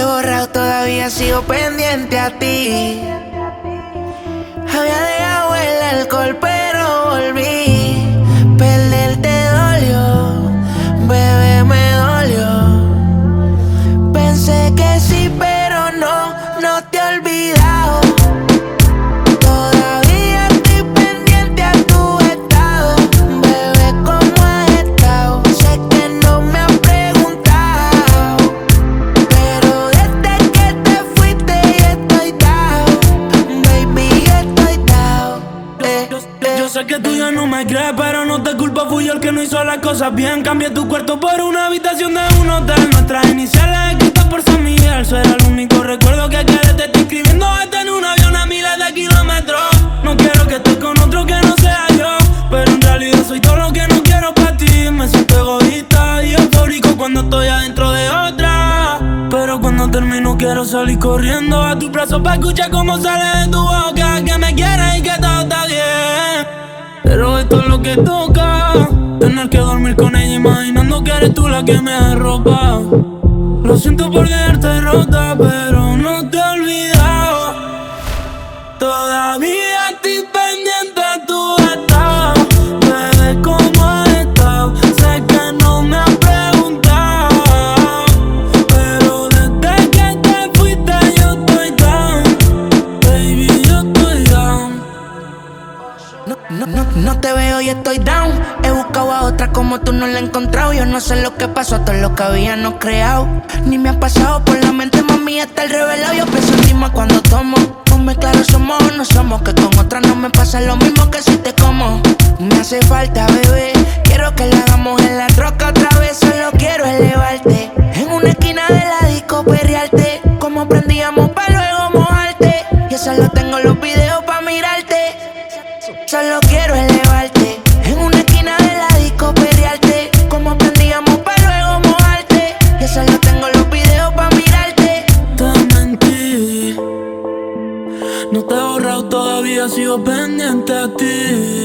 borrado, todavía sigo pendiente a ti. Había dejado el alcohol, pero volví. Perderte dolió, bebé, me dolió. Pensé que sí, pero no te he olvidado. Todavía estoy pendiente a tu estado. Bebé, ¿cómo has estado? Sé que no me has preguntado, pero desde que te fuiste yo estoy down. Baby, yo estoy down. Yo sé que tú ya no me crees, pero no te culpo, fui yo el que no hizo las cosas bien. Cambié tu cuarto por una habitación de un hotel. Nuestras iniciales escritas por San Miguel. Será el único recuerdo que quede. Te estoy escribiendo desde en un avión a miles de kilómetros. No quiero que estés con otro que no sea yo, pero en realidad soy todo lo que no quiero para ti. Me siento egoísta y eufórico cuando estoy adentro de otra, pero cuando termino quiero salir corriendo a tu brazo para escuchar cómo sale de tu boca que me quieres y que todo está bien. Pero esto es lo que toca, tener que dormir con ella imaginando que eres tú la que me arropa. Lo siento por dejarte rota, pero no te he olvidado. Todavía estoy pendiente a tu estado. Bebé, ¿cómo has estado? Sé que no me has preguntado, pero desde que te fuiste yo estoy down. Baby, yo estoy down. No te veo y estoy down. He buscado a otra como tú, no la he encontrado. Yo no sé lo que pasó, todo lo que habíamos creado. Ni me ha pasado por la mente, mami, está el revelado. Yo pienso en ti más cuando tomo. Ponme claro, somos o no somos. Que con otras no me pasa lo mismo que si te como. Me hace falta, bebé. Quiero que la hagamos en la troca otra vez. Solo quiero elevarte. En una esquina de la disco, perrearte. Como prendíamos pa' luego mojarte. Y eso lo tengo los videos pa' mirarte. Solo quiero elevarte. En una esquina de la disco, perrearte. Como prendíamos pa' luego mojarte. Y eso lo tengo los videos pa' mirarte. Te mentí, no te he borrado, todavía sigo pendiente a ti.